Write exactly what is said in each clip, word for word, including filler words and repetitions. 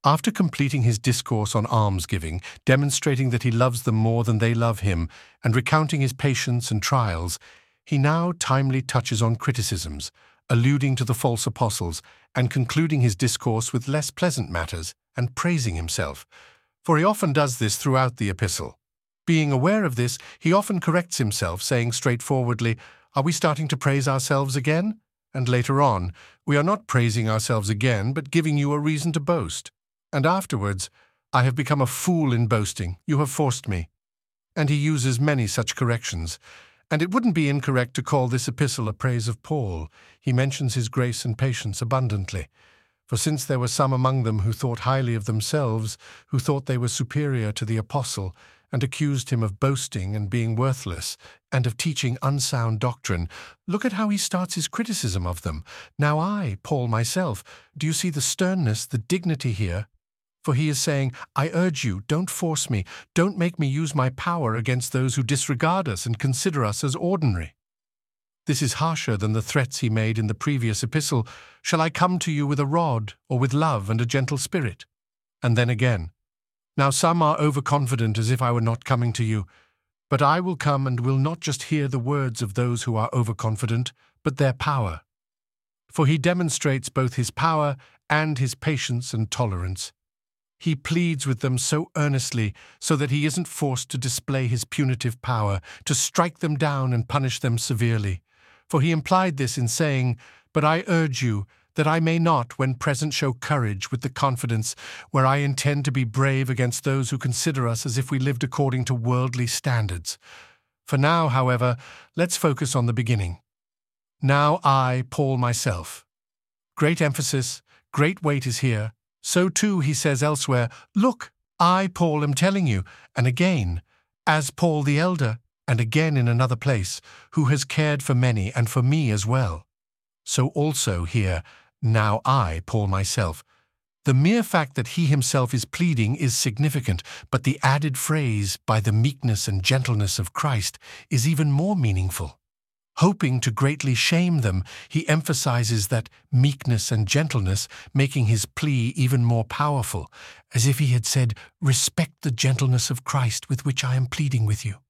After completing his discourse on almsgiving, demonstrating that he loves them more than they love him, and recounting his patience and trials, he now timely touches on criticisms, alluding to the false apostles, and concluding his discourse with less pleasant matters and praising himself, for he often does this throughout the epistle. Being aware of this, he often corrects himself, saying straightforwardly, "Are we starting to praise ourselves again?" And later on, "We are not praising ourselves again, but giving you a reason to boast." And afterwards, "I have become a fool in boasting. You have forced me." And he uses many such corrections. And it wouldn't be incorrect to call this epistle a praise of Paul. He mentions his grace and patience abundantly. For since there were some among them who thought highly of themselves, who thought they were superior to the apostle, and accused him of boasting and being worthless, and of teaching unsound doctrine, look at how he starts his criticism of them. "Now I, Paul myself," do you see the sternness, the dignity here? For he is saying, "I urge you, don't force me, don't make me use my power against those who disregard us and consider us as ordinary." This is harsher than the threats he made in the previous epistle, "Shall I come to you with a rod, or with love and a gentle spirit?" And then again, "Now some are overconfident as if I were not coming to you, but I will come and will not just hear the words of those who are overconfident, but their power." For he demonstrates both his power and his patience and tolerance. He pleads with them so earnestly so that he isn't forced to display his punitive power, to strike them down and punish them severely. For he implied this in saying, "But I urge you, that I may not, when present, show courage with the confidence where I intend to be brave against those who consider us as if we lived according to worldly standards." For now, however, let's focus on the beginning. "Now I, Paul myself." Great emphasis, great weight is here. So too, he says elsewhere, "Look, I, Paul, am telling you," and again, "as Paul the elder," and again in another place, "who has cared for many and for me as well." So also here, "Now I, Paul myself." The mere fact that he himself is pleading is significant, but the added phrase, "by the meekness and gentleness of Christ," is even more meaningful. Hoping to greatly shame them, he emphasizes that meekness and gentleness, making his plea even more powerful, as if he had said, "Respect the gentleness of Christ with which I am pleading with you."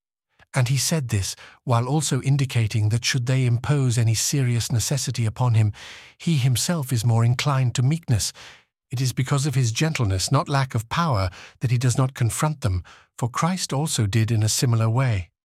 And he said this while also indicating that should they impose any serious necessity upon him, he himself is more inclined to meekness. It is because of his gentleness, not lack of power, that he does not confront them, for Christ also did in a similar way.